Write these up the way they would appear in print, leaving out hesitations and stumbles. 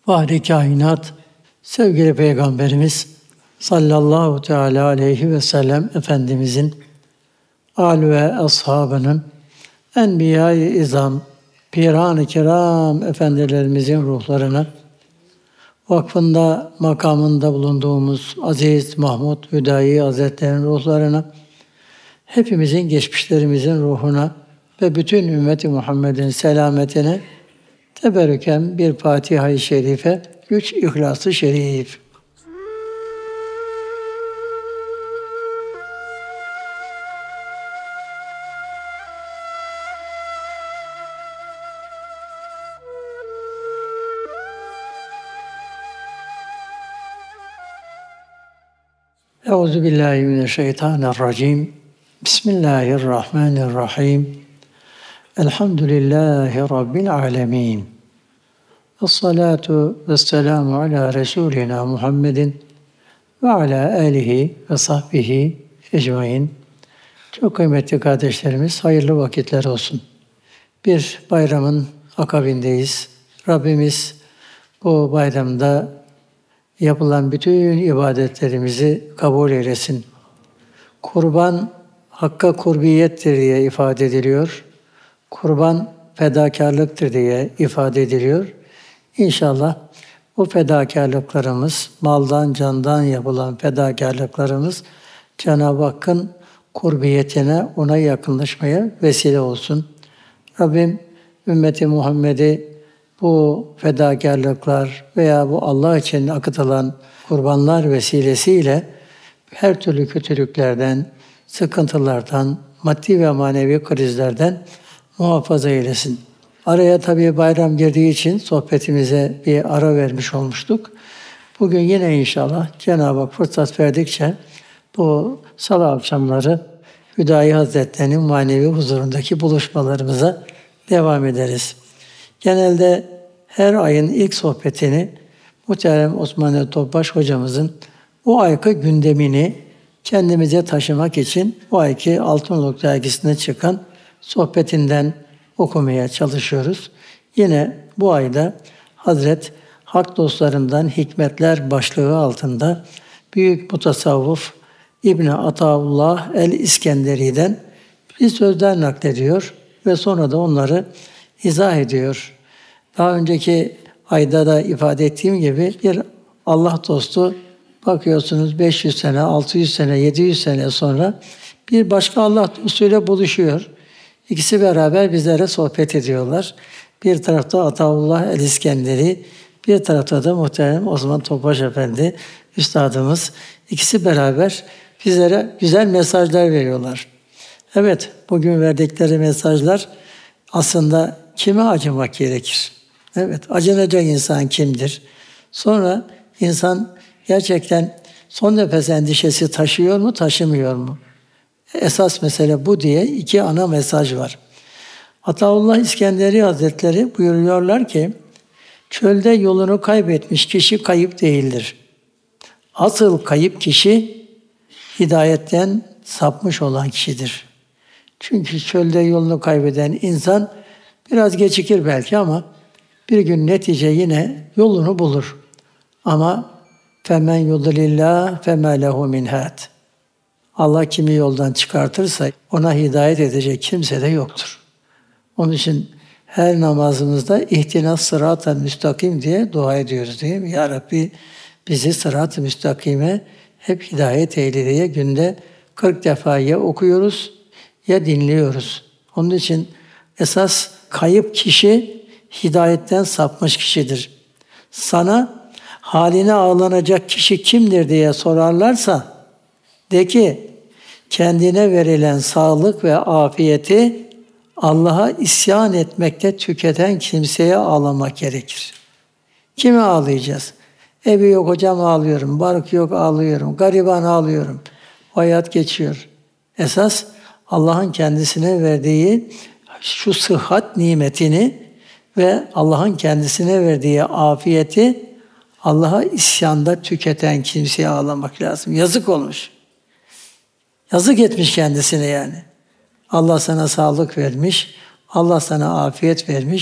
Fahri kainat, sevgili Peygamberimiz sallallahu teala aleyhi ve sellem Efendimizin âl ve ashabının, enbiya-i izam, piran-ı kiram efendilerimizin ruhlarına, vakfında, makamında bulunduğumuz Aziz Mahmud Hüdayi Hazretleri'nin ruhlarına, hepimizin, geçmişlerimizin ruhuna ve bütün ümmeti Muhammed'in selametine teberrüken bir Fatiha-i Şerife, 3 İhlas-ı Şerif. Euzubillahimineşşeytanirracim. Bismillahirrahmanirrahim. Elhamdülillahi Rabbil alemin. Esselatu vesselamu ala Resulina Muhammedin ve ala alihi ve sahbihi ecmain. Çok kıymetli kardeşlerimiz, hayırlı vakitler olsun. Bir bayramın akabindeyiz. Rabbimiz bu bayramda yapılan bütün ibadetlerimizi kabul eylesin. Kurban Hakk'a kurbiyettir diye ifade ediliyor. Kurban fedakarlıktır diye ifade ediliyor. İnşallah bu fedakarlıklarımız, maldan, candan yapılan fedakarlıklarımız Cenab-ı Hakk'ın kurbiyetine, ona yakınlaşmaya vesile olsun. Rabbim ümmeti Muhammed'i bu fedakarlıklar veya bu Allah için akıtılan kurbanlar vesilesiyle her türlü kötülüklerden, sıkıntılardan, maddi ve manevi krizlerden muhafaza eylesin. Araya tabii bayram girdiği için sohbetimize bir ara vermiş olmuştuk. Bugün yine inşallah Cenab-ı Hak fırsat verdikçe bu salı akşamları Hüdayi Hazretleri'nin manevi huzurundaki buluşmalarımıza devam ederiz. Genelde her ayın ilk sohbetini muhterem Osman Topbaş hocamızın bu ayki gündemini kendimize taşımak için bu ayki Altınoluk dergisine çıkan sohbetinden okumaya çalışıyoruz. Yine bu ayda Hazret Hak Dostlarından Hikmetler başlığı altında büyük mutasavvıf İbn-i Ataullah el-İskenderi'den bir sözler naklediyor ve sonra da onları izah ediyor. Daha önceki ayda da ifade ettiğim gibi bir Allah dostu bakıyorsunuz 500 sene, 600 sene, 700 sene sonra bir başka Allah dostuyla buluşuyor. İkisi beraber bizlere sohbet ediyorlar. Bir tarafta Ataullah el-İskenderi, bir tarafta da muhterem Osman Topbaş Efendi, üstadımız. İkisi beraber bizlere güzel mesajlar veriyorlar. Evet, bugün verdikleri mesajlar aslında kime acımak gerekir? Evet, acınacak insan kimdir? Sonra insan gerçekten son nefes endişesi taşıyor mu, taşımıyor mu? Esas mesele bu diye 2 ana mesaj var. Ataullah İskenderi Hazretleri buyuruyorlar ki, çölde yolunu kaybetmiş kişi kayıp değildir. Asıl kayıp kişi hidayetten sapmış olan kişidir. Çünkü çölde yolunu kaybeden insan biraz gecikir belki ama bir gün netice yine yolunu bulur. Ama femen yudlillah fema lehu min had. Allah kimi yoldan çıkartırsa ona hidayet edecek kimse de yoktur. Onun için her namazımızda ihtinas sırat-ı müstakim diye dua ediyoruz değil mi? Ya Rabbi bizi sırat-ı müstakime hep hidayet eyle diye günde 40 defa ya okuyoruz ya dinliyoruz. Onun için esas kayıp kişi hidayetten sapmış kişidir. Sana haline ağlanacak kişi kimdir diye sorarlarsa de ki kendine verilen sağlık ve afiyeti Allah'a isyan etmekte tüketen kimseye ağlamak gerekir. Kime ağlayacağız? Evi yok hocam ağlıyorum, bark yok ağlıyorum, gariban ağlıyorum. O hayat geçiyor. Esas Allah'ın kendisine verdiği şu sıhhat nimetini ve Allah'ın kendisine verdiği afiyeti Allah'a isyanda tüketen kimseye ağlamak lazım. Yazık olmuş. Yazık etmiş kendisine yani. Allah sana sağlık vermiş, Allah sana afiyet vermiş.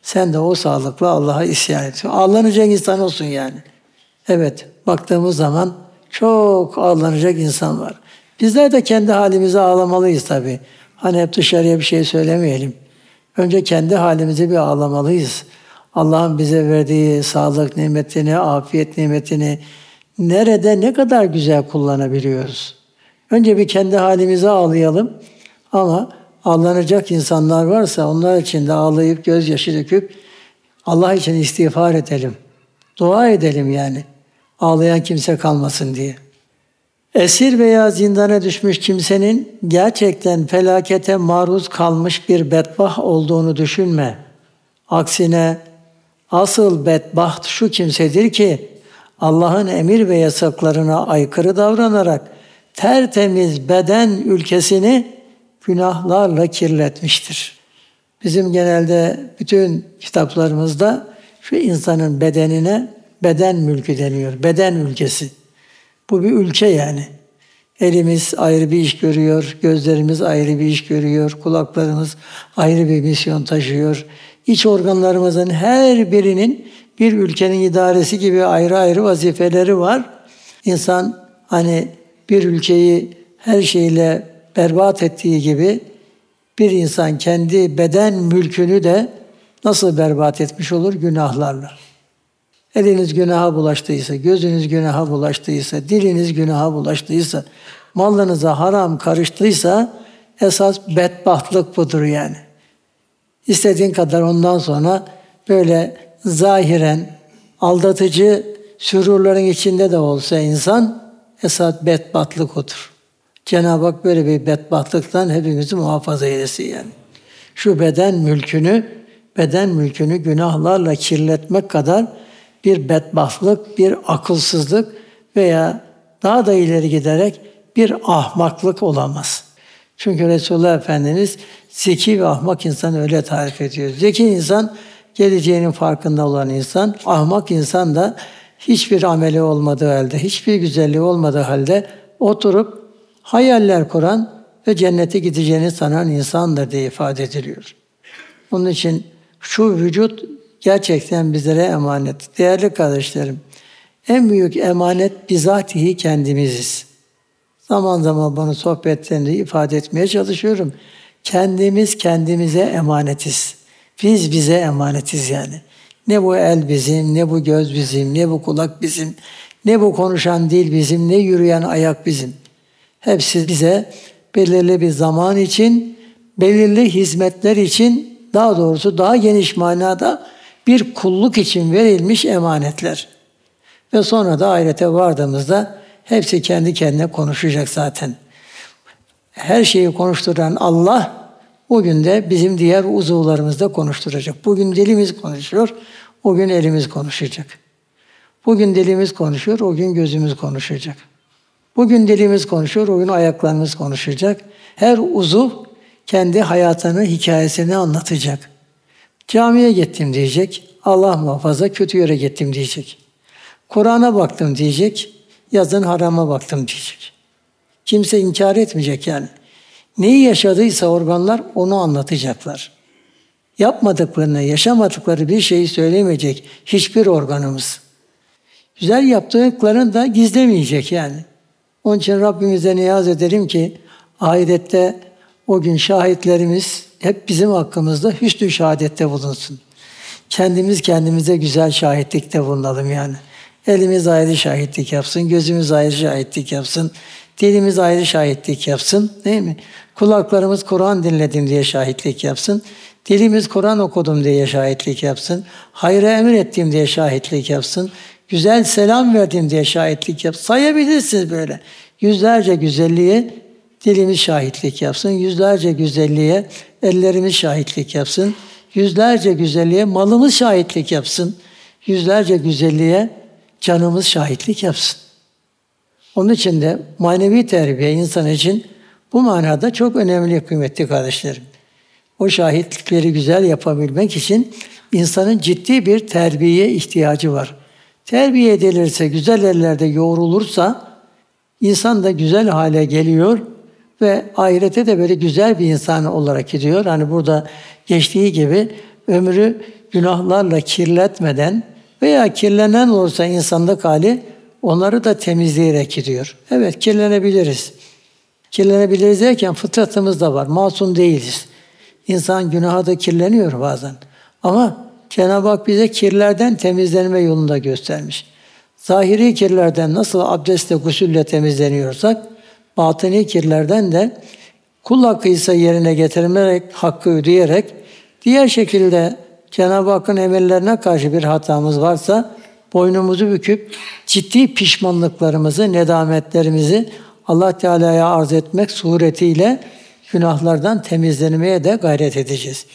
Sen de o sağlıkla Allah'a isyan et. Ağlanacak insan olsun yani. Evet, baktığımız zaman çok ağlanacak insan var. Bizler de kendi halimize ağlamalıyız tabii. Hani hep dışarıya bir şey söylemeyelim. Önce kendi halimize bir ağlamalıyız. Allah'ın bize verdiği sağlık nimetini, afiyet nimetini nerede ne kadar güzel kullanabiliyoruz. Önce bir kendi halimize ağlayalım ama ağlanacak insanlar varsa onlar için de ağlayıp gözyaşı döküp Allah için istiğfar edelim. Dua edelim yani. Ağlayan kimse kalmasın diye. Esir veya zindana düşmüş kimsenin gerçekten felakete maruz kalmış bir bedbaht olduğunu düşünme. Aksine asıl bedbaht şu kimsedir ki Allah'ın emir ve yasaklarına aykırı davranarak tertemiz beden ülkesini günahlarla kirletmiştir. Bizim genelde bütün kitaplarımızda şu insanın bedenine beden mülkü deniyor. Beden ülkesi. Bu bir ülke yani. Elimiz ayrı bir iş görüyor, gözlerimiz ayrı bir iş görüyor, kulaklarımız ayrı bir misyon taşıyor. İç organlarımızın her birinin bir ülkenin idaresi gibi ayrı ayrı vazifeleri var. İnsan hani bir ülkeyi her şeyle berbat ettiği gibi bir insan kendi beden mülkünü de nasıl berbat etmiş olur? Günahlarla. Eliniz günaha bulaştıysa, gözünüz günaha bulaştıysa, diliniz günaha bulaştıysa, malınıza haram karıştıysa esas bedbahtlık budur yani. İstediğin kadar ondan sonra böyle zahiren aldatıcı sürurların içinde de olsa insan esas bedbahtlık odur. Cenab-ı Hak böyle bir bedbahtlıktan hepimizi muhafaza eylesin yani. Şu beden mülkünü günahlarla kirletmek kadar bir bedbahtlık, bir akılsızlık veya daha da ileri giderek bir ahmaklık olamaz. Çünkü Resulullah Efendimiz zeki ve ahmak insan öyle tarif ediyor. Zeki insan geleceğinin farkında olan insan, ahmak insan da hiçbir ameli olmadığı halde, hiçbir güzelliği olmadığı halde oturup hayaller kuran ve cennete gideceğini sanan insandır diye ifade ediliyor. Onun için şu vücut gerçekten bizlere emanet. Değerli kardeşlerim, en büyük emanet bizatihi kendimiziz. Zaman zaman bunu sohbetlerinde ifade etmeye çalışıyorum. Kendimiz kendimize emanetiz. Biz bize emanetiz yani. Ne bu el bizim, ne bu göz bizim, ne bu kulak bizim, ne bu konuşan dil bizim, ne yürüyen ayak bizim. Hepsi bize belirli bir zaman için, belirli hizmetler için, daha doğrusu daha geniş manada bir kulluk için verilmiş emanetler. Ve sonra da ahirete vardığımızda hepsi kendi kendine konuşacak zaten. Her şeyi konuşturan Allah o gün de bizim diğer uzuvlarımızda konuşturacak. Bugün dilimiz konuşuyor, o gün elimiz konuşacak. Bugün dilimiz konuşuyor, o gün gözümüz konuşacak. Bugün dilimiz konuşuyor, o gün ayaklarımız konuşacak. Her uzuv kendi hayatını, hikayesini anlatacak. Camiye gittim diyecek, Allah muhafaza kötü yere gittim diyecek. Kur'an'a baktım diyecek, yazın harama baktım diyecek. Kimse inkar etmeyecek yani. Neyi yaşadıysa organlar onu anlatacaklar. Yapmadıklarını, yaşamadıkları bir şeyi söylemeyecek hiçbir organımız. Güzel yaptıklarını da gizlemeyecek yani. Onun için Rabbimize niyaz ederim ki ahirette o gün şahitlerimiz hep bizim hakkımızda hüsnü şehadette bulunsun. Kendimiz kendimize güzel şahitlikte bulunalım yani. Elimiz ayrı şahitlik yapsın, gözümüz ayrı şahitlik yapsın, dilimiz ayrı şahitlik yapsın, değil mi? Kulaklarımız Kur'an dinledim diye şahitlik yapsın, dilimiz Kur'an okudum diye şahitlik yapsın, hayra emir ettim diye şahitlik yapsın, güzel selam verdim diye şahitlik yapsın. Sayabilirsiniz böyle. Yüzlerce güzelliğe dilimiz şahitlik yapsın, yüzlerce güzelliğe ellerimiz şahitlik yapsın, yüzlerce güzelliğe malımız şahitlik yapsın, yüzlerce güzelliğe canımız şahitlik yapsın. Onun için de manevi terbiye insan için bu manada çok önemli, kıymetli kardeşlerim. O şahitlikleri güzel yapabilmek için insanın ciddi bir terbiyeye ihtiyacı var. Terbiye edilirse, güzel ellerde yoğrulursa insan da güzel hale geliyor ve ahirete de böyle güzel bir insan olarak gidiyor. Hani burada geçtiği gibi ömrü günahlarla kirletmeden veya kirlenen olursa insanlık hali onları da temizleyerek gidiyor. Evet, kirlenebiliriz. Kirlenebiliriz derken fıtratımız da var. Masum değiliz. İnsan günaha da kirleniyor bazen. Ama Cenab-ı Hak bize kirlerden temizlenme yolunu da göstermiş. Zahiri kirlerden nasıl abdestle, gusülle temizleniyorsak, batıni kirlerden de kul hakkıysa yerine getirerek, hakkı ödeyerek, diğer şekilde Cenab-ı Hakk'ın emirlerine karşı bir hatamız varsa, boynumuzu büküp ciddi pişmanlıklarımızı, nedametlerimizi Allah Teala'ya arz etmek suretiyle günahlardan temizlenmeye de gayret edeceğiz.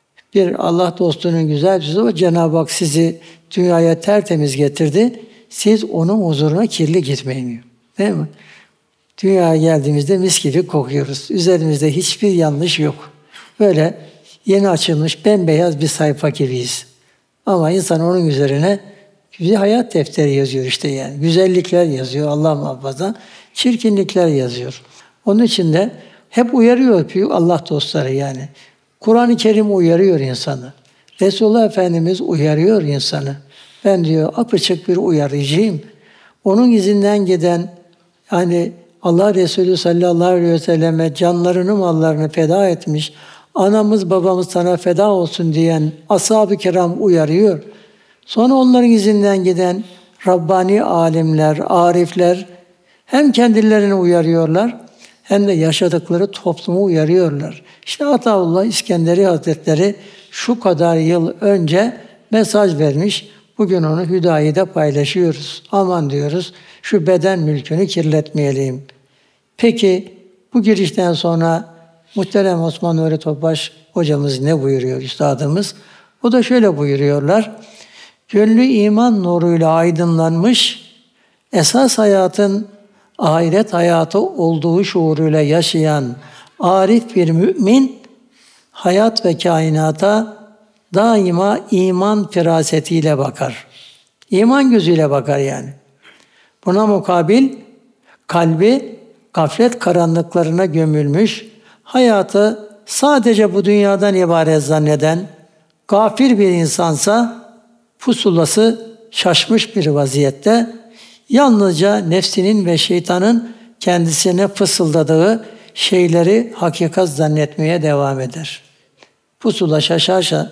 Bir Allah dostunun güzel bir sözü var. Cenab-ı Hak sizi dünyaya tertemiz getirdi. Siz onun huzuruna kirli gitmeyin diyor. Değil mi? Dünyaya geldiğimizde mis gibi kokuyoruz. Üzerimizde hiçbir yanlış yok. Böyle yeni açılmış bembeyaz bir sayfa gibiyiz. Ama insan onun üzerine bir hayat defteri yazıyor işte yani. Güzellikler yazıyor Allah muhafaza. Çirkinlikler yazıyor. Onun için de hep uyarıyor Allah dostları yani. Kur'an-ı Kerim uyarıyor insanı. Resulullah Efendimiz uyarıyor insanı. Ben diyor apaçık bir uyarıcıyım. Onun izinden giden yani Allah Resulü sallallahu aleyhi ve selleme canlarını mallarını feda etmiş, anamız babamız sana feda olsun diyen ashab-ı kiram uyarıyor. Sonra onların izinden giden Rabbani alimler, arifler hem kendilerini uyarıyorlar hem de yaşadıkları toplumu uyarıyorlar. İşte Ataullah İskenderi Hazretleri şu kadar yıl önce mesaj vermiş. Bugün onu Hüdayi'de paylaşıyoruz. Aman diyoruz şu beden mülkünü kirletmeyelim. Peki bu girişten sonra muhterem Osman Nuri Topbaş hocamız ne buyuruyor üstadımız? O da şöyle buyuruyorlar. Gönlü iman nuruyla aydınlanmış, esas hayatın ahiret hayatı olduğu şuuruyla yaşayan arif bir mümin, hayat ve kainata daima iman firasetiyle bakar. İman gözüyle bakar yani. Buna mukabil kalbi gaflet karanlıklarına gömülmüş, hayatı sadece bu dünyadan ibaret zanneden gafil bir insansa pusulası şaşmış bir vaziyette yalnızca nefsinin ve şeytanın kendisine fısıldadığı şeyleri hakikat zannetmeye devam eder. Pusula şaşarsa,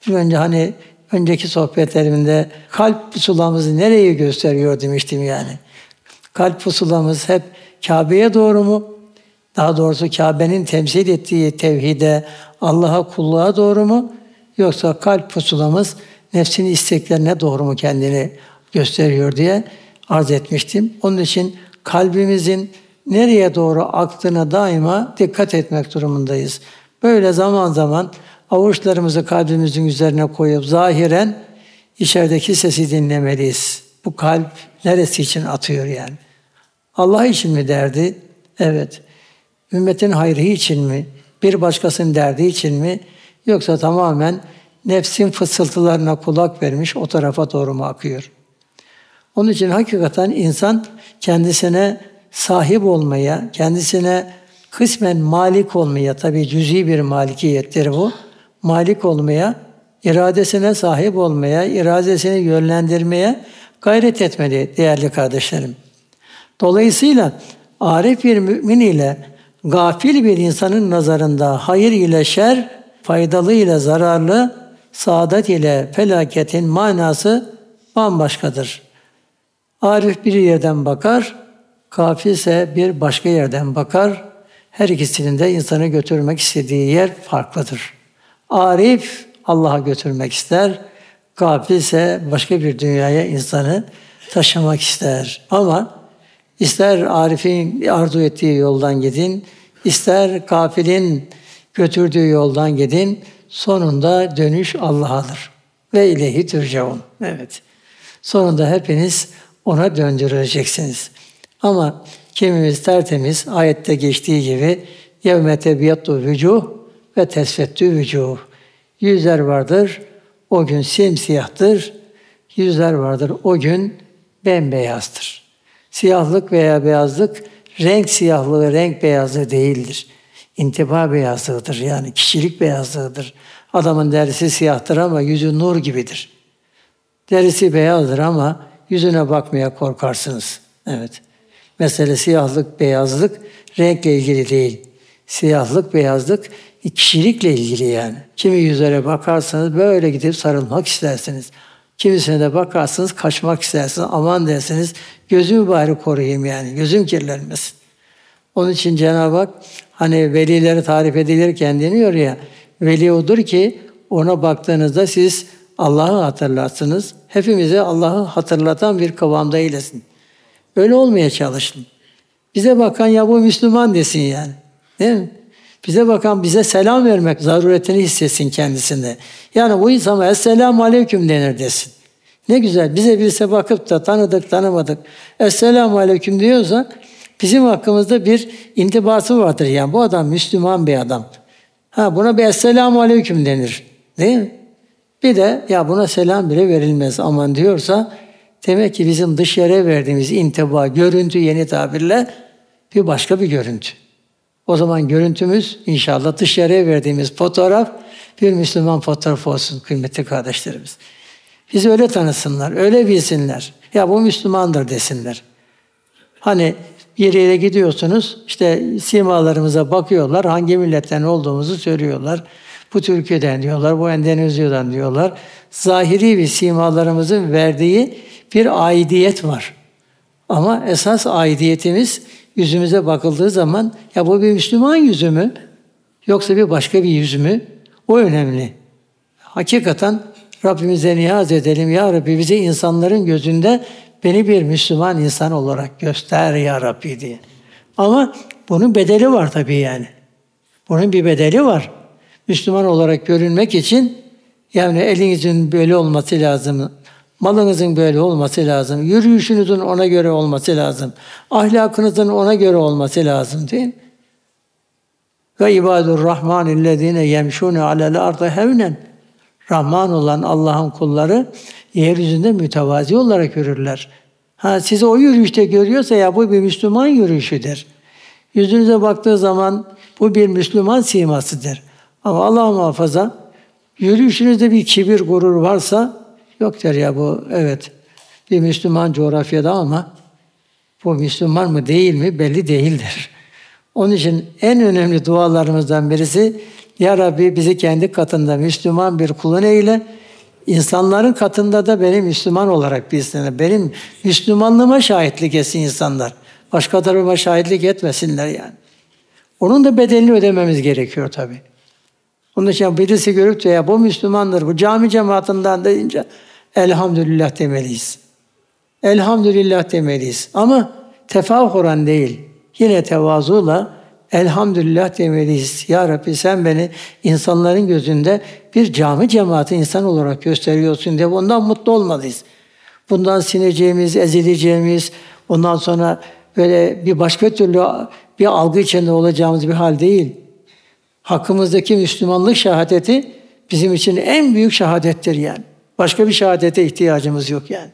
önceki sohbetlerimde kalp pusulamızı nereye gösteriyor demiştim yani. Kalp pusulamız hep Kabe'ye doğru mu? Daha doğrusu Kabe'nin temsil ettiği tevhide, Allah'a kulluğa doğru mu? Yoksa kalp pusulamız nefsin isteklerine doğru mu kendini gösteriyor diye arz etmiştim. Onun için kalbimizin nereye doğru aktığına daima dikkat etmek durumundayız. Böyle zaman zaman avuçlarımızı kalbimizin üzerine koyup zahiren içerideki sesi dinlemeliyiz. Bu kalp neresi için atıyor yani? Allah için mi derdi? Evet. Ümmetin hayrı için mi? Bir başkasının derdi için mi? Yoksa tamamen nefsin fısıltılarına kulak vermiş o tarafa doğru mu akıyor? Onun için hakikaten insan kendisine sahip olmaya, kendisine kısmen malik olmaya, tabii cüz'i bir malikiyettir bu, malik olmaya, iradesine sahip olmaya, iradesini yönlendirmeye gayret etmeli değerli kardeşlerim. Dolayısıyla arif bir mümin ile gafil bir insanın nazarında hayır ile şer, faydalı ile zararlı, saadet ile felaketin manası bambaşkadır. Arif bir yerden bakar, gafil ise bir başka yerden bakar. Her ikisinin de insanı götürmek istediği yer farklıdır. Arif Allah'a götürmek ister, gafil ise başka bir dünyaya insanı taşımak ister. Ama ister Arif'in arzu ettiği yoldan gidin, ister gafilin götürdüğü yoldan gidin, sonunda dönüş Allah'adır. Ve ileyhi türcaun. Evet. Sonunda hepiniz ona döndürüleceksiniz. Ama kimimiz tertemiz, ayette geçtiği gibi يَوْمَ تَبْيَطُّ vücuh ve tesfettü vücuh. Yüzler vardır, o gün simsiyahtır. Yüzler vardır, o gün bembeyazdır. Siyahlık veya beyazlık, renk siyahlığı, renk beyazlığı değildir. İntiba beyazlığıdır, yani kişilik beyazlığıdır. Adamın derisi siyahtır ama yüzü nur gibidir. Derisi beyazdır ama yüzüne bakmaya korkarsınız. Evet. Mesele siyahlık, beyazlık renkle ilgili değil. Siyahlık, beyazlık kişilikle ilgili yani. Kimi yüzlere bakarsanız böyle gidip sarılmak istersiniz. Kimisine de bakarsınız kaçmak istersiniz. Aman dersiniz gözümü bari koruyayım yani. Gözüm kirlenmesin. Onun için Cenab-ı Hak hani velileri tarif edilirken deniyor ya, veli odur ki ona baktığınızda siz Allah'ı hatırlarsınız. Hepimize Allah'ı hatırlatan bir kıvamda eylesin. Öyle olmaya çalışın. Bize bakan ya bu Müslüman desin yani. Değil mi? Bize bakan bize selam vermek zaruretini hissetsin kendisinde. Yani bu insana Esselamu Aleyküm denir desin. Ne güzel bize birisi bakıp da tanıdık tanımadık Esselamu Aleyküm diyorsak bizim hakkımızda bir intibası vardır. Yani bu adam Müslüman bir adam. Buna bir Esselamu Aleyküm denir. Değil mi? Bir de ya buna selam bile verilmez aman diyorsa demek ki bizim dışarıya verdiğimiz intiba, görüntü yeni tabirle bir başka bir görüntü. O zaman görüntümüz inşallah dışarıya verdiğimiz fotoğraf bir Müslüman fotoğrafı olsun kıymetli kardeşlerimiz. Bizi öyle tanısınlar, öyle bilsinler. Ya bu Müslümandır desinler. Hani bir yere gidiyorsunuz, işte simalarımıza bakıyorlar, hangi milletten olduğumuzu söylüyorlar. Bu Türkiye'den diyorlar, bu Endonezya'dan diyorlar. Zahiri bir simalarımızın verdiği bir aidiyet var. Ama esas aidiyetimiz yüzümüze bakıldığı zaman ya bu bir Müslüman yüzü mü? Yoksa bir başka bir yüz mü? O önemli. Hakikaten Rabbimize niyaz edelim. Ya Rabbi bize insanların gözünde beni bir Müslüman insan olarak göster ya Rabbi diye. Ama bunun bedeli var tabii yani. Bunun bir bedeli var. Müslüman olarak görünmek için yani elinizin böyle olması lazım. Malınızın böyle olması lazım. Yürüyüşünüzün ona göre olması lazım. Ahlakınızın ona göre olması lazım değil mi? Ve ibadur rahmanillezine yemşûne alel ardı hevnen. Rahman olan Allah'ın kulları yeryüzünde mütevazi olarak yürürler. Sizi o yürüyüşte görüyorsa ya bu bir Müslüman yürüyüşüdür. Yüzünüze baktığı zaman bu bir Müslüman simasıdır. Ama Allah muhafaza yürüyüşünüzde bir kibir, gurur varsa yok der ya bu evet bir Müslüman coğrafyada ama bu Müslüman mı değil mi belli değildir. Onun için en önemli dualarımızdan birisi ya Rabbi bizi kendi katında Müslüman bir kulun eyle, insanların katında da beni Müslüman olarak bilsinler. Benim Müslümanlığıma şahitlik etsin insanlar. Başka tarafa şahitlik etmesinler yani. Onun da bedelini ödememiz gerekiyor tabii. Onun için birisi görüp de ya bu Müslümandır, bu cami cemaatinden deyince elhamdülillah demeliyiz. Elhamdülillah demeliyiz. Ama tefahuren değil. Yine tevazuyla elhamdülillah demeliyiz. Ya Rabbi sen beni insanların gözünde bir cami cemaati insan olarak gösteriyorsun diye ondan mutlu olmalıyız. Bundan sineceğimiz, ezileceğimiz, ondan sonra böyle bir başka türlü bir algı içinde olacağımız bir hal değil. Hakkımızdaki Müslümanlık şehadeti bizim için en büyük şehadettir yani. Başka bir şehadete ihtiyacımız yok yani.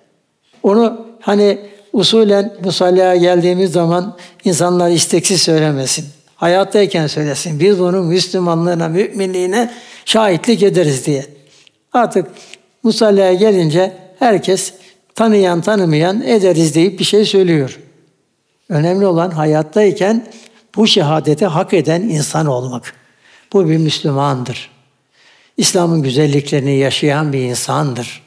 Onu hani usulen musallaya geldiğimiz zaman insanlar isteksiz söylemesin. Hayattayken söylesin. Biz bunun Müslümanlığına, müminliğine şahitlik ederiz diye. Artık musallaya gelince herkes tanıyan tanımayan ederiz deyip bir şey söylüyor. Önemli olan hayattayken bu şehadeti hak eden insan olmak. Bu bir Müslümandır. İslam'ın güzelliklerini yaşayan bir insandır.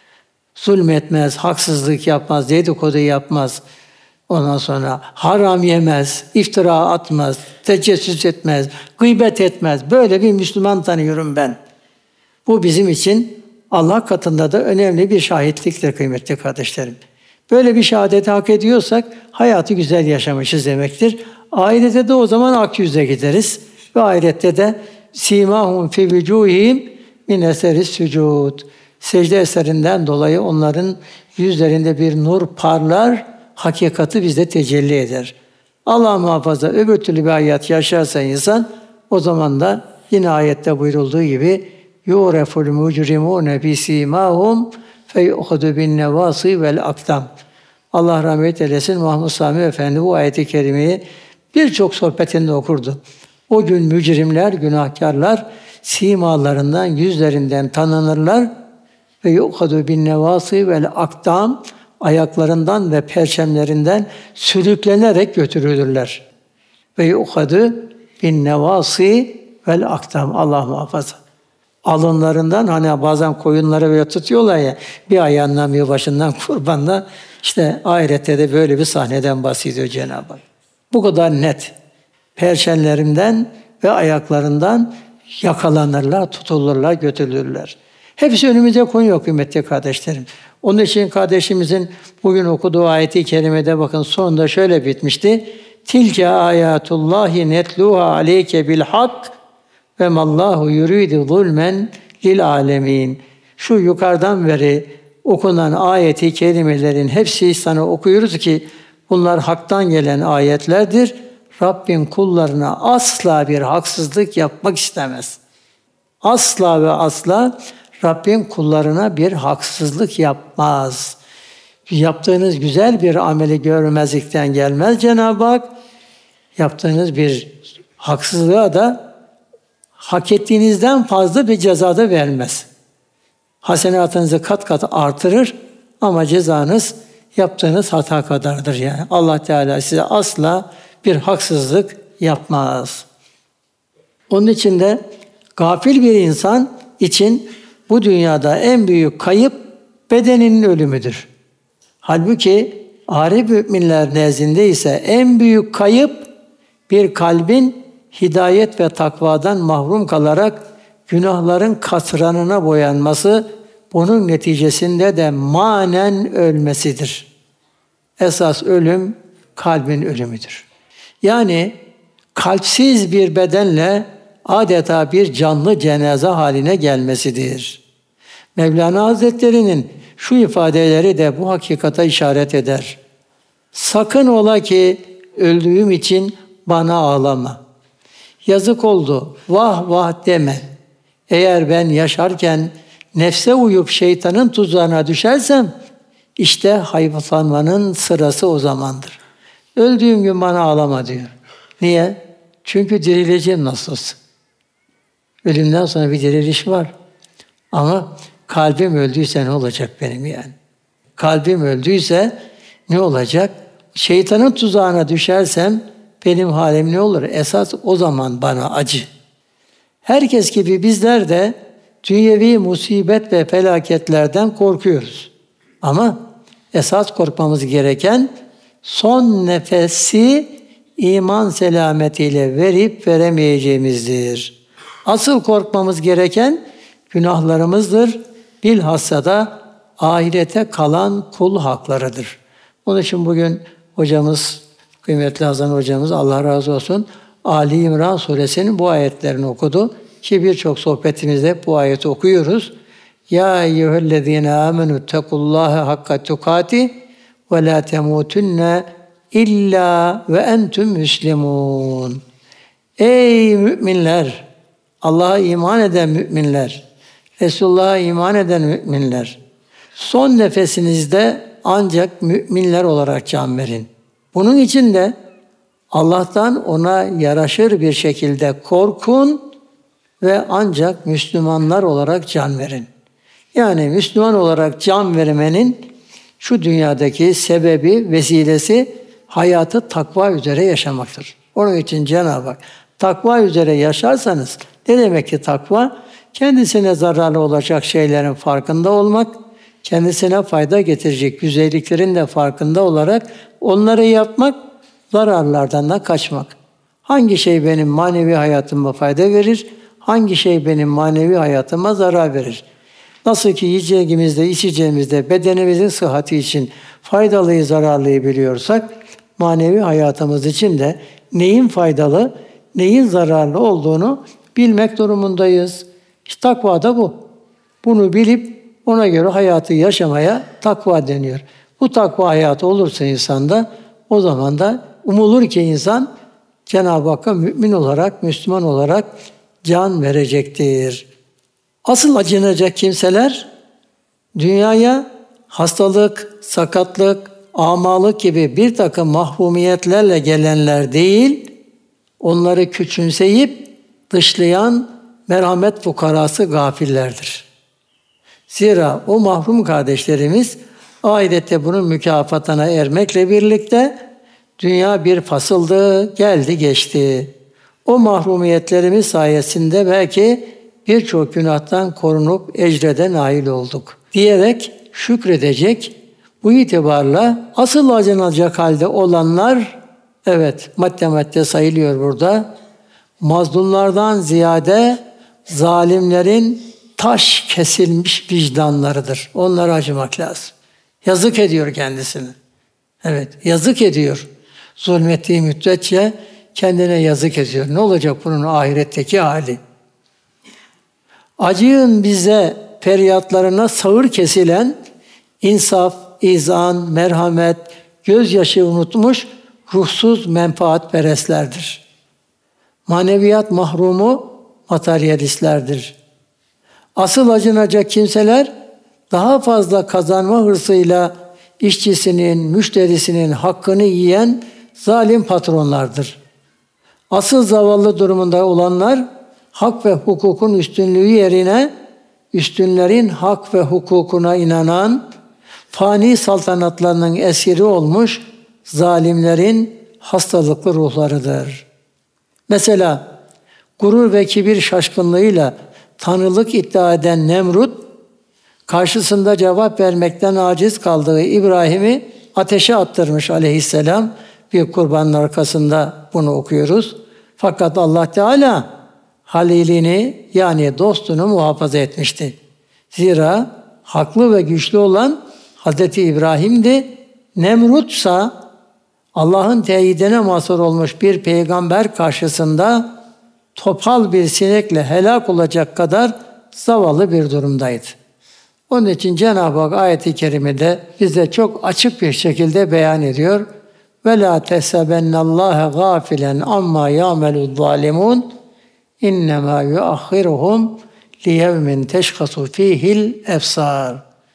Zulmetmez, haksızlık yapmaz, dedikodu yapmaz. Ondan sonra haram yemez, iftira atmaz, tecessüs etmez, gıybet etmez. Böyle bir Müslüman tanıyorum ben. Bu bizim için Allah katında da önemli bir şahitliktir kıymetli kardeşlerim. Böyle bir şehadeti hak ediyorsak hayatı güzel yaşamışız demektir. Ahirete de o zaman ak yüze gideriz. Ve ahirette de simahum fi vucuhihim min eseris sucud. Secde eserinden dolayı onların yüzlerinde bir nur parlar, hakikati bizde tecelli eder. Allah muhafaza öbür türlü bir hayat yaşarsa insan, o zaman da yine ayette buyurulduğu gibi يُعْرَفُ الْمُجْرِمُونَ بِسِيمَاهُمْ فَيُؤْخَذُ بِالنَّوَاصِي وَالْاَقْدَامِ. Allah rahmet eylesin, Mahmud Sami Efendi bu ayeti kerimeyi birçok sohbetinde okurdu. O gün mücrimler, günahkarlar simalarından, yüzlerinden tanınırlar. Ve yu'khadu bin nevasi vel akdam, ayaklarından ve perçemlerinden sürüklenerek götürülürler. Ve yu'khadu bin nevasi vel akdam, Allah muhafaza. Alınlarından, hani bazen koyunları böyle tutuyorlar ya, bir ayağından bir başından kurbanla, işte ahirette de böyle bir sahneden bahsediyor Cenab-ı Hak. Bu kadar net. Perçemlerinden ve ayaklarından yakalanırlar, tutulurlar, götürülürler. Hepsi önümüze konuyor kıymetli kardeşlerim. Onun için kardeşimizin bugün okuduğu ayeti kerimede bakın sonunda şöyle bitmişti. Tilke ayatullahi netluha aleyke bil hak ve mallahu yuridu zulmen lil alemin. Şu yukarıdan beri okunan ayeti kerimelerin hepsi sana okuyoruz ki bunlar haktan gelen ayetlerdir. Rabbim kullarına asla bir haksızlık yapmak istemez. Asla ve asla Rabbim kullarına bir haksızlık yapmaz. Yaptığınız güzel bir ameli görmezlikten gelmez Cenab-ı Hak. Yaptığınız bir haksızlığa da hak ettiğinizden fazla bir ceza da vermez. Hasenatınızı kat kat artırır ama cezanız yaptığınız hata kadardır yani. Allah Teala size asla bir haksızlık yapmaz. Onun için de gafil bir insan için bu dünyada en büyük kayıp bedeninin ölümüdür. Halbuki arif müminler nezdinde ise en büyük kayıp bir kalbin hidayet ve takvadan mahrum kalarak günahların katranına boyanması, bunun neticesinde de manen ölmesidir. Esas ölüm kalbin ölümüdür. Yani kalpsiz bir bedenle adeta bir canlı cenaze haline gelmesidir. Mevlana Hazretleri'nin şu ifadeleri de bu hakikata işaret eder. Sakın ola ki öldüğüm için bana ağlama. Yazık oldu, vah vah deme. Eğer ben yaşarken nefse uyup şeytanın tuzağına düşersem, işte hayıflanmanın sırası o zamandır. Öldüğüm gün bana ağlama diyor. Niye? Çünkü dirileceğim nasıl olsa. Ölümden sonra bir diriliş var. Ama kalbim öldüyse ne olacak benim yani? Kalbim öldüyse ne olacak? Şeytanın tuzağına düşersem benim halim ne olur? Esas o zaman bana acı. Herkes gibi bizler de dünyevi musibet ve felaketlerden korkuyoruz. Ama esas korkmamız gereken son nefesi iman selametiyle verip veremeyeceğimizdir. Asıl korkmamız gereken günahlarımızdır. Bilhassa da ahirete kalan kul haklarıdır. Onun için bugün hocamız, kıymetli Hazan hocamız Allah razı olsun, Ali İmran suresinin bu ayetlerini okudu. Ki birçok sohbetimizde bu ayeti okuyoruz. Ya eyyühellezine amenu tekullaha hakka tukati ve la temutunne illa ve entüm müslimun. Ey müminler! Allah'a iman eden müminler, Resulullah'a iman eden müminler, son nefesinizde ancak müminler olarak can verin. Bunun için de Allah'tan ona yaraşır bir şekilde korkun ve ancak Müslümanlar olarak can verin. Yani Müslüman olarak can vermenin şu dünyadaki sebebi, vesilesi hayatı takva üzere yaşamaktır. Onun için Cenab-ı Hak takva üzere yaşarsanız, ne demek ki takva? Kendisine zararlı olacak şeylerin farkında olmak, kendisine fayda getirecek güzelliklerin de farkında olarak onları yapmak, zararlardan da kaçmak. Hangi şey benim manevi hayatıma fayda verir, hangi şey benim manevi hayatıma zarar verir? Nasıl ki yiyeceğimizde, içeceğimizde bedenimizin sıhhati için faydalıyı, zararlıyı biliyorsak, manevi hayatımız için de neyin faydalı, neyin zararlı olduğunu bilmek durumundayız. İşte takva da bu. Bunu bilip ona göre hayatı yaşamaya takva deniyor. Bu takva hayatı olursa insanda, o zaman da umulur ki insan Cenab-ı Hakk'a mümin olarak, Müslüman olarak can verecektir. Asıl acınacak kimseler dünyaya hastalık, sakatlık, amalık gibi bir takım mahrumiyetlerle gelenler değil, onları küçümseyip dışlayan merhamet fukarası gafillerdir. Zira o mahrum kardeşlerimiz ahirette bunun mükafatına ermekle birlikte dünya bir fasıldı, geldi geçti. O mahrumiyetlerimiz sayesinde belki birçok günahtan korunup ecrede nail olduk diyerek şükredecek. Bu itibarla asıl acınacak halde olanlar, evet madde sayılıyor burada, mazlumlardan ziyade zalimlerin taş kesilmiş vicdanlarıdır. Onlara acımak lazım. Yazık ediyor kendisini. Evet, yazık ediyor. Zulmettiği müddetçe kendine yazık ediyor. Ne olacak bunun ahiretteki hali? Acıyın bize feryatlarına sağır kesilen insaf, izan, merhamet, gözyaşı unutmuş ruhsuz menfaatperestlerdir. Maneviyat mahrumu materyalistlerdir. Asıl acınacak kimseler daha fazla kazanma hırsıyla işçisinin, müşterisinin hakkını yiyen zalim patronlardır. Asıl zavallı durumunda olanlar hak ve hukukun üstünlüğü yerine üstünlerin hak ve hukukuna inanan, fani saltanatlarının esiri olmuş zalimlerin hastalıklı ruhlarıdır. Mesela gurur ve kibir şaşkınlığıyla tanrılık iddia eden Nemrut, karşısında cevap vermekten aciz kaldığı İbrahim'i ateşe attırmış aleyhisselam. Bir kurbanın arkasında bunu okuyoruz. Fakat Allah Teala halilini yani dostunu muhafaza etmişti. Zira haklı ve güçlü olan Hazreti İbrahim'di. Nemrutsa Allah'ın teyidine mazhar olmuş bir peygamber karşısında topal bir sinekle helak olacak kadar zavallı bir durumdaydı. Onun için Cenab-ı Hak ayet-i kerimede bize çok açık bir şekilde beyan ediyor. وَلَا تَحْسَبَنَّ اللّٰهَ غَافِلًا عَمَّا يَعْمَلُ الظَّالِمُونَ اِنَّمَا يُؤَخِّرُهُمْ لِيَوْمٍ تَشْخَصُ ف۪يهِ الْاَبْصَارِ.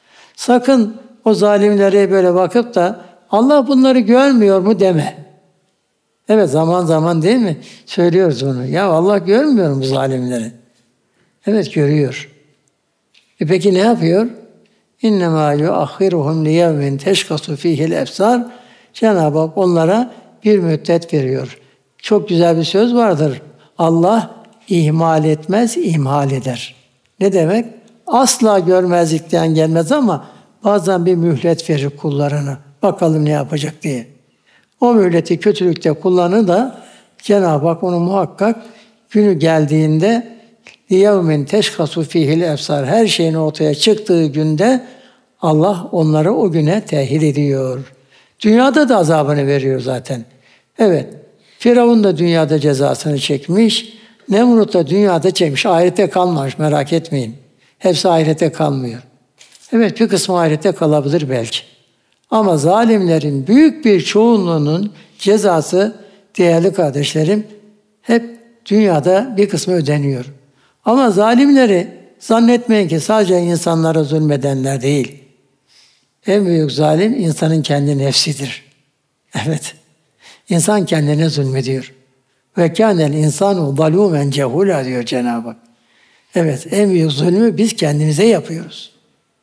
Sakın o zalimlere böyle bakıp da Allah bunları görmüyor mu deme. Evet, zaman zaman değil mi? Söylüyoruz bunu. Ya Allah görmüyor mu bu zalimleri? Evet, görüyor. Peki ne yapıyor? İnnemâ yuahhiruhum liyevmin teşkasu fîhil ebsar. Cenab-ı Hak onlara bir müddet veriyor. Çok güzel bir söz vardır. Allah ihmal etmez, imhal eder. Ne demek? Asla görmezlikten gelmez ama bazen bir mühlet verir kullarına. Bakalım ne yapacak diye. O mühleti kötülükte kullanır da Cenab-ı Hak onu muhakkak günü geldiğinde liyevmin teşkasu fîhil ebsar, her şeyin ortaya çıktığı günde Allah onları o güne tehir ediyor. Dünyada da azabını veriyor zaten. Evet, Firavun da dünyada cezasını çekmiş, Nemrut da dünyada çekmiş. Ahirete kalmamış, merak etmeyin. Hepsi ahirete kalmıyor. Evet, bir kısmı ahirete kalabilir belki. Ama zalimlerin büyük bir çoğunluğunun cezası, değerli kardeşlerim, hep dünyada bir kısmı ödeniyor. Ama zalimleri zannetmeyin ki sadece insanlara zulmedenler değil. En büyük zalim insanın kendi nefsidir. Evet, insan kendine zulmediyor. Ve kânel insanu zalûmen cehûlâ diyor Cenab-ı Hak. Evet, en büyük zulmü biz kendimize yapıyoruz.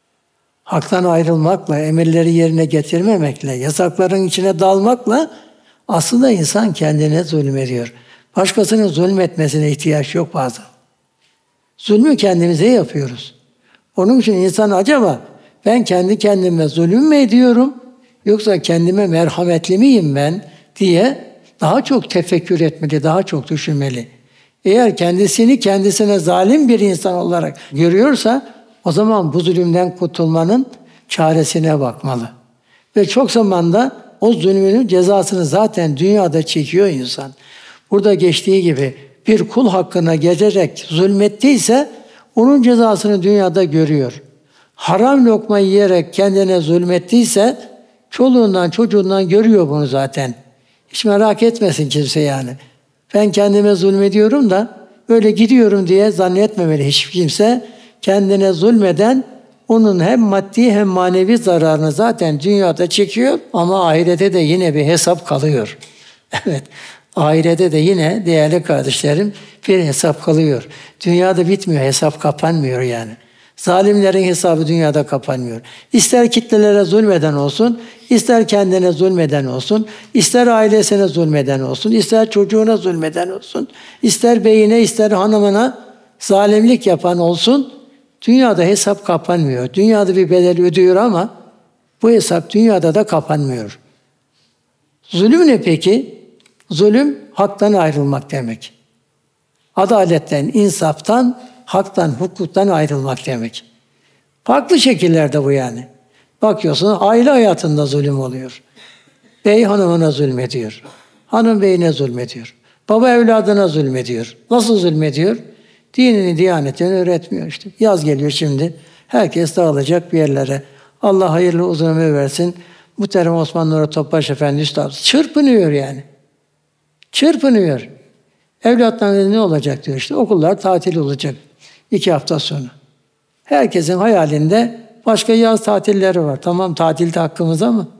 Haktan ayrılmakla, emirleri yerine getirmemekle, yasakların içine dalmakla aslında insan kendine zulmediyor. Başkasının zulmetmesine ihtiyaç yok bazen. Zulmü kendimize yapıyoruz. Onun için insan acaba ben kendi kendime zulüm mü ediyorum yoksa kendime merhametli miyim ben diye daha çok tefekkür etmeli, daha çok düşünmeli. Eğer kendisini kendisine zalim bir insan olarak görüyorsa o zaman bu zulümden kurtulmanın çaresine bakmalı. Ve çok zamanda o zulmünün cezasını zaten dünyada çekiyor insan. Burada geçtiği gibi bir kul hakkına gelerek zulmettiyse onun cezasını dünyada görüyor. Haram lokma yiyerek kendine zulmettiyse çoluğundan çocuğundan görüyor bunu zaten. Hiç merak etmesin kimse yani. Ben kendime zulmediyorum da öyle gidiyorum diye zannetmemeli hiç kimse. Kendine zulmeden onun hem maddi hem manevi zararını zaten dünyada çekiyor ama ahirete de yine bir hesap kalıyor. Evet. Ahirete de yine değerli kardeşlerim bir hesap kalıyor. Dünyada bitmiyor, hesap kapanmıyor yani. Zalimlerin hesabı dünyada kapanmıyor. İster kitlelere zulmeden olsun, ister kendine zulmeden olsun, ister ailesine zulmeden olsun, ister çocuğuna zulmeden olsun, ister beyine, ister hanımına zalimlik yapan olsun, dünyada hesap kapanmıyor. Dünyada bir bedel ödüyor ama bu hesap dünyada da kapanmıyor. Zulüm ne peki? Zulüm haktan ayrılmak demek. Adaletten, insaftan, haktan, hukuktan ayrılmak demek. Farklı şekillerde bu yani. Bakıyorsun aile hayatında zulüm oluyor. Bey hanımına zulmediyor. Hanım beyine zulmediyor. Baba evladına zulmediyor. Nasıl zulmediyor? Dinini, diyanetini öğretmiyor işte. Yaz geliyor şimdi. Herkes dağılacak bir yerlere. Allah hayırlı uzun ömür versin. Muhterem Osman Nuri Topbaş Efendi Üstad çırpınıyor yani. Çırpınıyor. Evlatlarınız ne olacak diyor işte. Okullar tatil olacak 2 hafta sonra. Herkesin hayalinde başka yaz tatilleri var. Tamam tatilde hakkımız ama.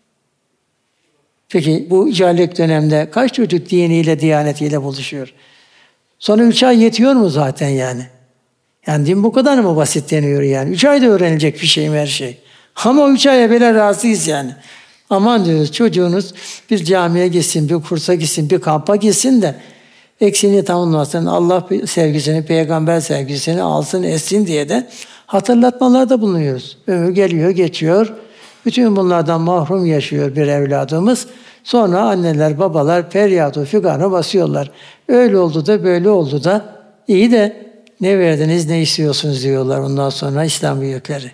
Peki bu cahillik dönemde kaç çocuk diniyle, diyanetiyle buluşuyor? Sonra 3 ay yetiyor mu zaten yani? Yani din bu kadar mı basit deniyor yani? 3 ayda öğrenilecek bir şey mi her şey? Ama 3 aya bile razıyız yani. Aman diyoruz çocuğunuz bir camiye gitsin, bir kursa gitsin, bir kampa gitsin de eksiğini tamamlasın, Allah sevgisini, peygamber sevgisini alsın, etsin diye de hatırlatmalarda bulunuyoruz. Ömür geliyor, geçiyor. Bütün bunlardan mahrum yaşıyor bir evladımız. Sonra anneler, babalar feryat-ı figanı basıyorlar. Öyle oldu da böyle oldu da iyi de ne verdiniz, ne istiyorsunuz diyorlar ondan sonra İslam büyükleri.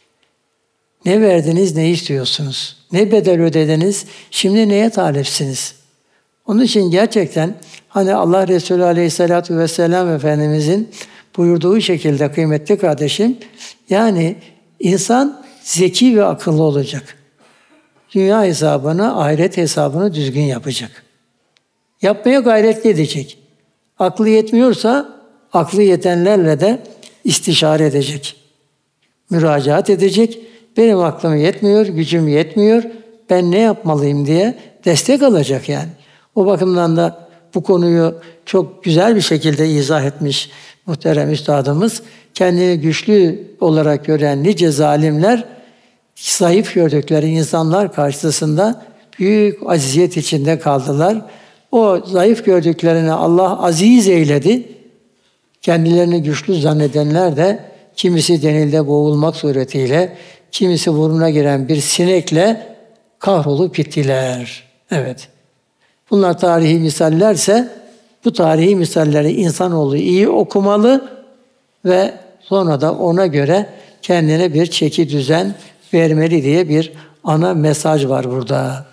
Ne verdiniz, ne istiyorsunuz? Ne bedel ödediniz, şimdi neye talipsiniz? Onun için gerçekten hani Allah Resulü Aleyhisselatü Vesselam Efendimizin buyurduğu şekilde kıymetli kardeşim, yani insan zeki ve akıllı olacak. Dünya hesabını, ahiret hesabını düzgün yapacak. Yapmaya gayret edecek. Aklı yetmiyorsa aklı yetenlerle de istişare edecek. Müracaat edecek. Benim aklım yetmiyor, gücüm yetmiyor. Ben ne yapmalıyım diye destek alacak yani. O bakımdan da bu konuyu çok güzel bir şekilde izah etmiş muhterem üstadımız. Kendini güçlü olarak gören nice zalimler, zayıf gördükleri insanlar karşısında büyük aziyet içinde kaldılar. O zayıf gördüklerini Allah aziz eyledi. Kendilerini güçlü zannedenler de kimisi denilde boğulmak suretiyle, kimisi burnuna giren bir sinekle kahrolup gittiler. Evet. Bunlar tarihi misallerse bu tarihi misalleri insanoğlu iyi okumalı ve sonra da ona göre kendine bir çeki düzen vermeli diye bir ana mesaj var burada.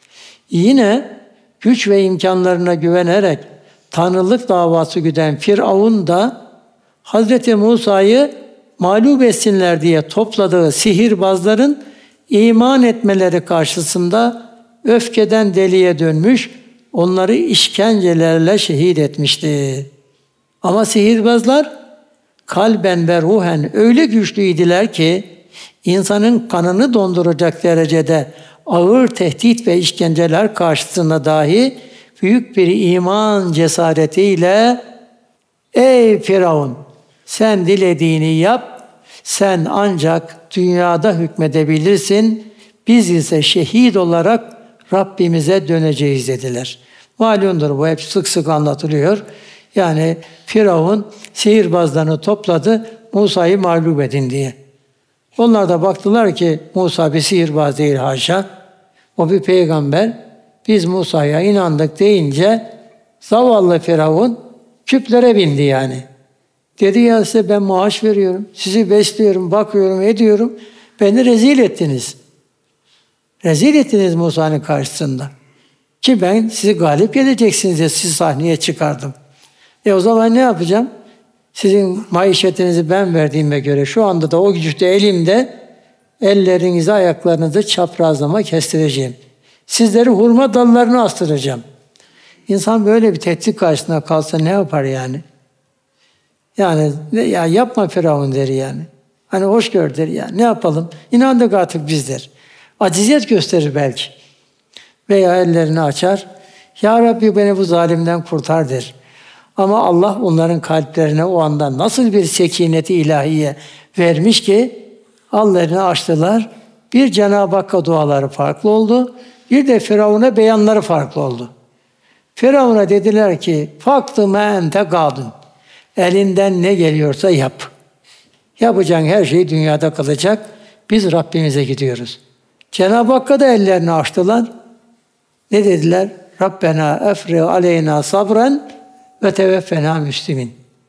Yine güç ve imkanlarına güvenerek tanrılık davası güden Firavun da Hazreti Musa'yı mağlup etsinler diye topladığı sihirbazların iman etmeleri karşısında öfkeden deliye dönmüş, onları işkencelerle şehit etmişti. Ama sihirbazlar kalben ve ruhen öyle güçlüydüler ki insanın kanını donduracak derecede ağır tehdit ve işkenceler karşısında dahi büyük bir iman cesaretiyle "Ey Firavun, sen dilediğini yap, sen ancak dünyada hükmedebilirsin, biz ise şehit olarak Rabbimize döneceğiz" dediler. Malumdur bu, hep sık sık anlatılıyor. Yani Firavun sihirbazlarını topladı, Musa'yı mağlup edin diye. Onlar da baktılar ki Musa bir sihirbaz değil haşa, o bir peygamber. Biz Musa'ya inandık deyince zavallı Firavun küplere bindi yani. Dedi ya size ben maaş veriyorum, sizi besliyorum, bakıyorum, ediyorum. Beni rezil ettiniz. Rezil ettiniz Musa'nın karşısında. Ki ben sizi galip geleceksiniz diye sizi sahneye çıkardım. O zaman ne yapacağım? Sizin maişetinizi ben verdiğime göre şu anda da o güçte elimde ellerinizi, ayaklarınızı çaprazlama kestireceğim. Sizleri hurma dallarına astıracağım. İnsan böyle bir tehdit karşısında kalsa ne yapar yani? Yani ya yapma Firavun der yani. Hani hoş gör der yani. Ne yapalım? İnandık artık biz der. Aciziyet gösterir belki. Veya ellerini açar. Ya Rabbi beni bu zalimden kurtar der. Ama Allah onların kalplerine o anda nasıl bir sekineti ilahiye vermiş ki allarını açtılar. Bir Cenab-ı Hakk'a duaları farklı oldu. Bir de Firavun'a beyanları farklı oldu. Firavun'a dediler ki faktı me ente gadun. Elinden ne geliyorsa yap. Yapacağın her şey dünyada kalacak. Biz Rabbimize gidiyoruz. Cenab-ı Hakk'a da ellerini açtılar. Ne dediler? Rabbena efri aleyna sabren ve teveffena müslimin.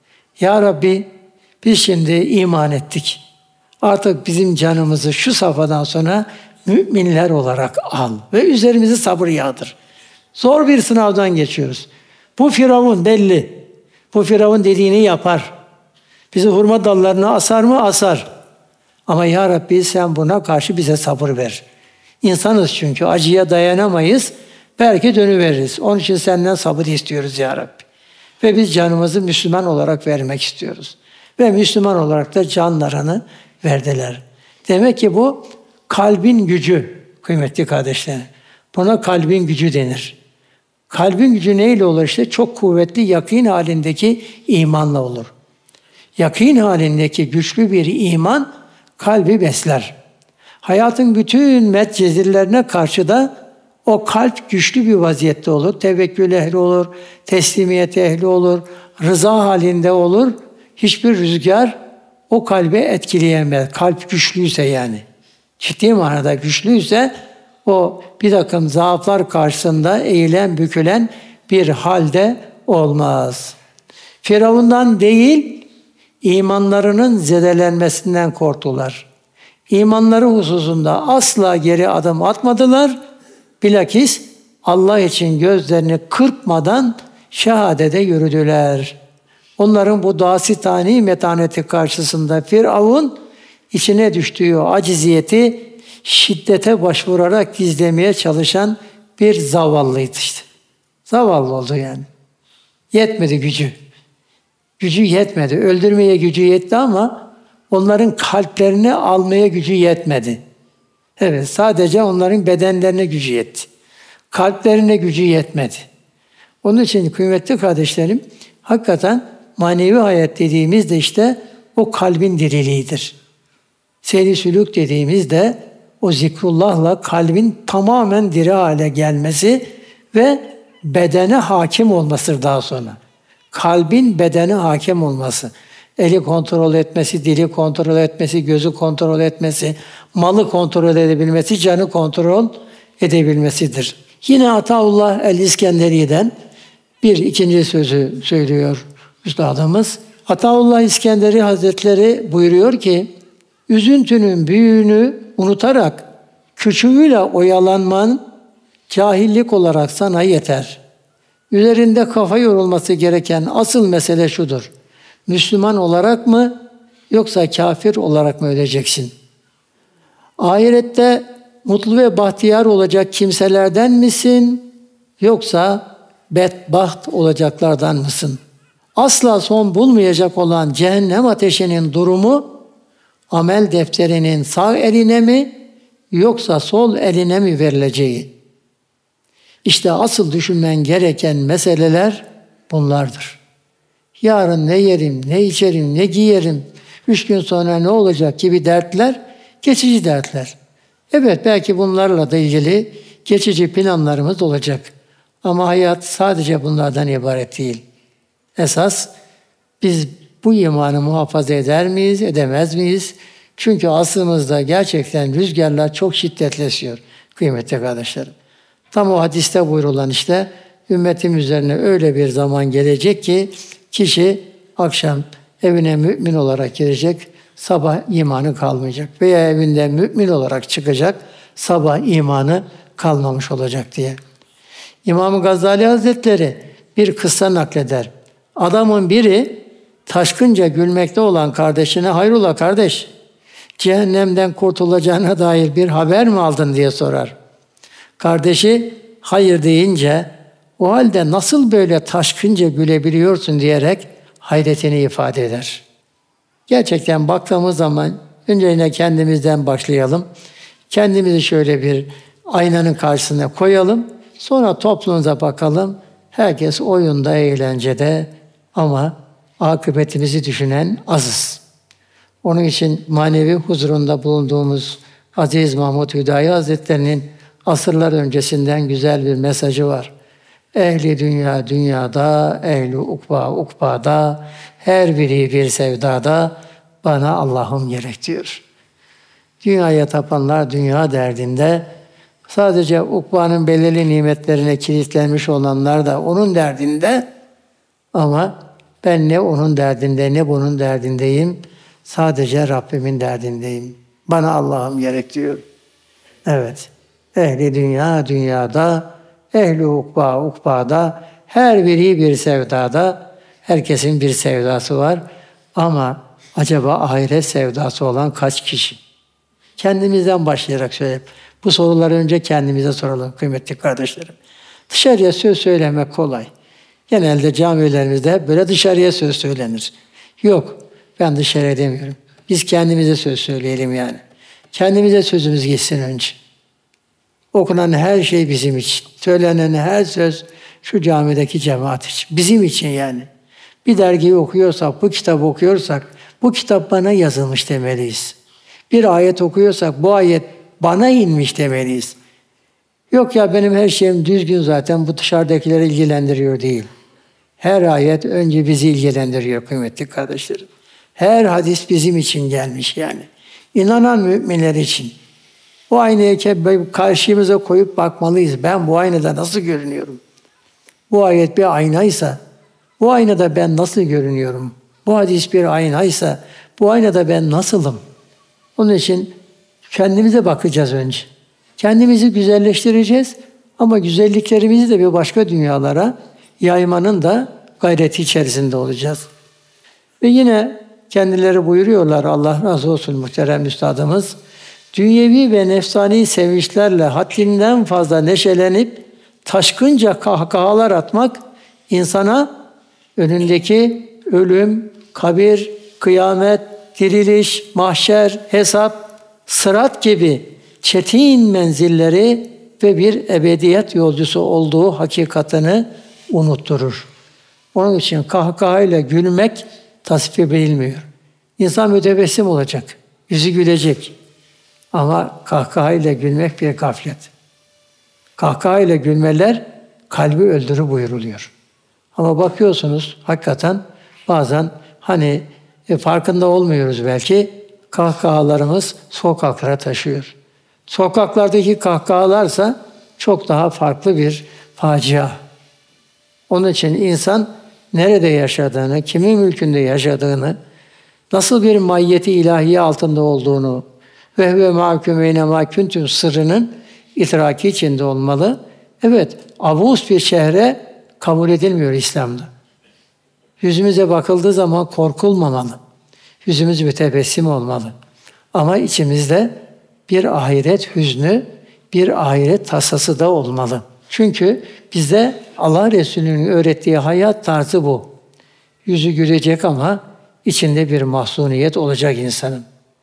Ya Rabbi biz şimdi iman ettik. Artık bizim canımızı şu safhadan sonra müminler olarak al ve üzerimize sabır yağdır. Zor bir sınavdan geçiyoruz. Bu Firavun belli. Bu Firavun dediğini yapar. Bizi hurma dallarına asar mı? Asar. Ama Ya Rabbi sen buna karşı bize sabır ver. İnsanız çünkü acıya dayanamayız. Belki dönüveririz. Onun için senden sabır istiyoruz Ya Rabbi. Ve biz canımızı Müslüman olarak vermek istiyoruz. Ve Müslüman olarak da canlarını verdiler. Demek ki bu kalbin gücü kıymetli kardeşlerim. Buna kalbin gücü denir. Kalbin gücü neyle olur işte? Çok kuvvetli yakîn halindeki imanla olur. Yakîn halindeki güçlü bir iman kalbi besler. Hayatın bütün metcezirlerine karşı da o kalp güçlü bir vaziyette olur. Tevekkül ehli olur, teslimiyet ehli olur, rıza halinde olur. Hiçbir rüzgar o kalbi etkileyemez. Kalp güçlüyse yani. Ciddi manada güçlüyse o bir takım zaaflar karşısında eğilen, bükülen bir halde olmaz. Firavundan değil, imanlarının zedelenmesinden korktular. İmanları hususunda asla geri adım atmadılar. Bilakis Allah için gözlerini kırpmadan şehadete yürüdüler. Onların bu dasitani metaneti karşısında Firavun içine düştüğü aciziyeti şiddete başvurarak gizlemeye çalışan bir zavallıydı işte. Zavallı oldu yani. Yetmedi gücü. Gücü yetmedi. Öldürmeye gücü yetti ama onların kalplerini almaya gücü yetmedi. Evet, sadece onların bedenlerine gücü yetti. Kalplerine gücü yetmedi. Onun için kıymetli kardeşlerim, hakikaten manevi hayat dediğimiz de işte o kalbin diriliğidir. Seyri sülük dediğimiz de o zikrullahla kalbin tamamen diri hale gelmesi ve bedene hakim olmasıdır daha sonra. Kalbin bedene hakim olması. Eli kontrol etmesi, dili kontrol etmesi, gözü kontrol etmesi, malı kontrol edebilmesi, canı kontrol edebilmesidir. Yine Ataullah el-İskenderi'den bir ikinci sözü söylüyor üstadımız. Ataullah İskenderi Hazretleri buyuruyor ki, üzüntünün büyüğünü unutarak küçüğüyle oyalanman cahillik olarak sana yeter. Üzerinde kafa yorulması gereken asıl mesele şudur. Müslüman olarak mı yoksa kafir olarak mı öleceksin? Ahirette mutlu ve bahtiyar olacak kimselerden misin yoksa bedbaht olacaklardan mısın? Asla son bulmayacak olan cehennem ateşinin durumu amel defterinin sağ eline mi yoksa sol eline mi verileceği? İşte asıl düşünmen gereken meseleler bunlardır. Yarın ne yerim, ne içerim, ne giyerim, 3 gün sonra ne olacak gibi dertler, geçici dertler. Evet, belki bunlarla da ilgili geçici planlarımız olacak. Ama hayat sadece bunlardan ibaret değil. Esas biz bu imanı muhafaza eder miyiz, edemez miyiz? Çünkü aslımızda gerçekten rüzgarlar çok şiddetleşiyor kıymetli kardeşlerim. Tam o hadiste buyurulan işte ümmetim üzerine öyle bir zaman gelecek ki kişi akşam evine mümin olarak girecek, sabah imanı kalmayacak. Veya evinden mümin olarak çıkacak, sabah imanı kalmamış olacak diye. İmam Gazali Hazretleri bir kıssa nakleder. Adamın biri taşkınca gülmekte olan kardeşine hayrola kardeş, cehennemden kurtulacağına dair bir haber mi aldın diye sorar. Kardeşi hayır deyince o halde nasıl böyle taşkınca gülebiliyorsun diyerek hayretini ifade eder. Gerçekten baktığımız zaman önce yine kendimizden başlayalım. Kendimizi şöyle bir aynanın karşısına koyalım. Sonra toplumda bakalım. Herkes oyunda, eğlencede ama akıbetimizi düşünen azız. Onun için manevi huzurunda bulunduğumuz Aziz Mahmud Hüdayi Hazretleri'nin asırlar öncesinden güzel bir mesajı var. Ehli dünya dünyada, ehli ukba ukbada, her biri bir sevdada, bana Allah'ım gerek diyor. Dünyaya tapanlar dünya derdinde, sadece ukbanın belirli nimetlerine kilitlenmiş olanlar da onun derdinde, ama ben ne onun derdinde ne bunun derdindeyim, sadece Rabbimin derdindeyim. Bana Allah'ım gerek diyor. Evet, ehli dünya dünyada, ehli ukba ukbada, her biri bir sevdada, herkesin bir sevdası var. Ama acaba ahiret sevdası olan kaç kişi? Kendimizden başlayarak söyleyeyim. Bu soruları önce kendimize soralım kıymetli kardeşlerim. Dışarıya söz söylemek kolay. Genelde camilerimizde hep böyle dışarıya söz söylenir. Yok, ben dışarıya demiyorum. Biz kendimize söz söyleyelim yani. Kendimize sözümüz gitsin önce. Okunan her şey bizim için. Söylenen her söz şu camideki cemaat için. Bizim için yani. Bir dergiyi okuyorsak, bu kitabı okuyorsak, bu kitap bana yazılmış demeliyiz. Bir ayet okuyorsak, bu ayet bana inmiş demeliyiz. Yok ya benim her şeyim düzgün zaten, bu dışarıdakileri ilgilendiriyor değil. Her ayet önce bizi ilgilendiriyor kıymetli kardeşlerim. Her hadis bizim için gelmiş yani. İnanan müminler için. O aynayı karşımıza koyup bakmalıyız. Ben bu aynada nasıl görünüyorum? Bu ayet bir aynaysa, bu aynada ben nasıl görünüyorum? Bu hadis bir aynaysa, bu aynada ben nasılım? Onun için kendimize bakacağız önce. Kendimizi güzelleştireceğiz ama güzelliklerimizi de bir başka dünyalara yaymanın da gayreti içerisinde olacağız. Ve yine kendileri buyuruyorlar, Allah razı olsun muhterem üstadımız, dünyevi ve nefsani sevinçlerle haddinden fazla neşelenip taşkınca kahkahalar atmak insana önündeki ölüm, kabir, kıyamet, diriliş, mahşer, hesap, sırat gibi çetin menzilleri ve bir ebediyet yolcusu olduğu hakikatini unutturur. Onun için kahkahayla gülmek tasvip edilmiyor. İnsan mütebessim olacak, yüzü gülecek. Ama kahkahayla gülmek bir gaflet. Kahkahayla gülmeler kalbi öldürür buyuruluyor. Ama bakıyorsunuz hakikaten bazen farkında olmuyoruz belki, kahkahalarımız sokaklara taşıyor. Sokaklardaki kahkahalarsa çok daha farklı bir facia. Onun için insan nerede yaşadığını, kimin mülkünde yaşadığını, nasıl bir maiyeti ilahiye altında olduğunu ve mahkumeyne mahkuntüm sırrının idraki içinde olmalı. Evet, abuz bir şehre kabul edilmiyor İslam'da. Yüzümüze bakıldığı zaman korkulmamalı. Yüzümüz mütebessim olmalı. Ama içimizde bir ahiret hüznü, bir ahiret tasası da olmalı. Çünkü bizde Allah Resulü'nün öğrettiği hayat tarzı bu. Yüzü gülecek ama içinde bir mahzuniyet olacak insanın.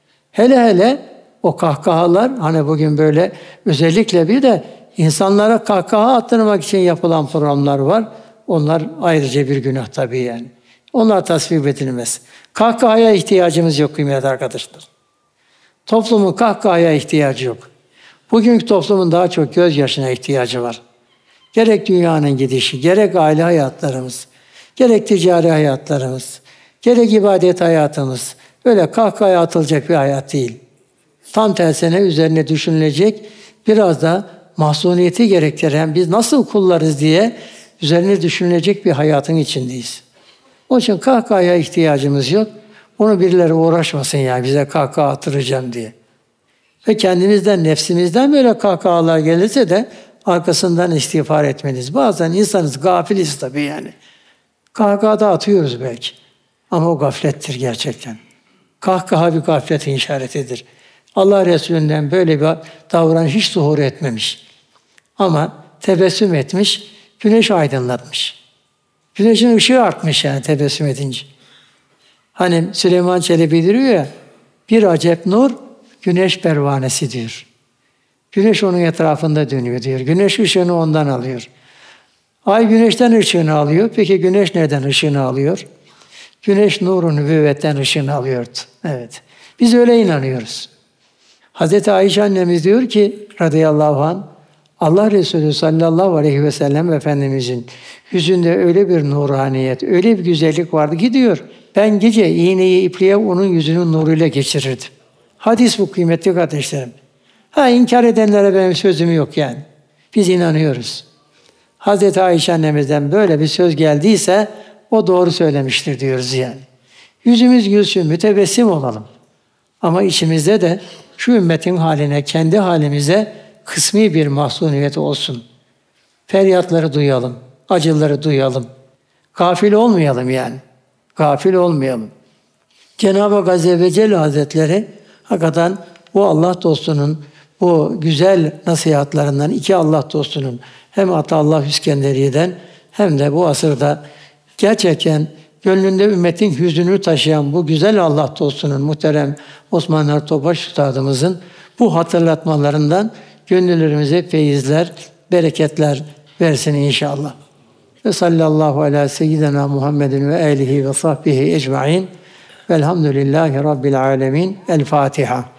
Hele o kahkahalar, bugün böyle özellikle bir de insanlara kahkaha attırmak için yapılan programlar var. Onlar ayrıca bir günah tabii yani. Onlar tasvip edilmez. Kahkahaya ihtiyacımız yok kıymetli arkadaşlar. Toplumun kahkahaya ihtiyacı yok. Bugünkü toplumun daha çok gözyaşına ihtiyacı var. Gerek dünyanın gidişi, gerek aile hayatlarımız, gerek ticari hayatlarımız, gerek ibadet hayatımız öyle kahkahaya atılacak bir hayat değil. Tam tersine üzerine düşünülecek, biraz da mahzuniyeti gerektiren biz nasıl kullarız diye üzerine düşünülecek bir hayatın içindeyiz. Onun için kahkahaya ihtiyacımız yok. Onu birileri uğraşmasın ya bize kahkaha attıracağım diye. Ve kendimizden, nefsimizden böyle kahkahalar gelirse de arkasından istiğfar etmeliyiz. Bazen insanız, gafiliz tabii yani. Kahkaha da atıyoruz belki. Ama o gaflettir gerçekten. Kahkaha bir gafletin işaretidir. Allah Resulü'nden böyle bir davranış hiç zuhur etmemiş. Ama tebessüm etmiş, güneş aydınlatmış. Güneşin ışığı artmış yani tebessüm edince. Süleyman Çelebi diyor ya, bir acep nur güneş pervanesi diyor. Güneş onun etrafında dönüyor diyor. Güneş ışığını ondan alıyor. Ay güneşten ışığını alıyor. Peki güneş neden ışığını alıyor? Güneş nuru nübüvvetten ışığını alıyordu. Evet. Biz öyle inanıyoruz. Hazreti Ayşe annemiz diyor ki radıyallahu anh, Allah Resulü sallallahu aleyhi ve sellem Efendimizin yüzünde öyle bir nuraniyet, öyle bir güzellik vardı ki diyor, ben gece iğneyi ipliğe onun yüzünün nuruyla geçirirdim. Hadis bu kıymetli kardeşlerim. İnkar edenlere benim sözüm yok yani. Biz inanıyoruz. Hazreti Ayşe annemizden böyle bir söz geldiyse o doğru söylemiştir diyoruz yani. Yüzümüz gülsün, mütebessim olalım. Ama içimizde de şu ümmetin haline, kendi halimize kısmi bir mahzuniyet olsun. Feryatları duyalım, acıları duyalım. Gafil olmayalım yani. Gafil olmayalım. Cenab-ı Hak Azze ve Celle Hazretleri hakikaten bu Allah dostunun, bu güzel nasihatlarından iki Allah dostunun hem Atallah İskenderiye'den hem de bu asırda gerçekten gönlünde ümmetin hüznünü taşıyan bu güzel Allah dostunun muhterem Osman Ertobaş Üstadımızın bu hatırlatmalarından gönüllerimize feyizler, bereketler versin inşallah. Ve sallallahu ala seyyidina Muhammedin ve alihi ve sahbihi ecmaîn. Velhamdülillahi Rabbil alemin. El Fatiha.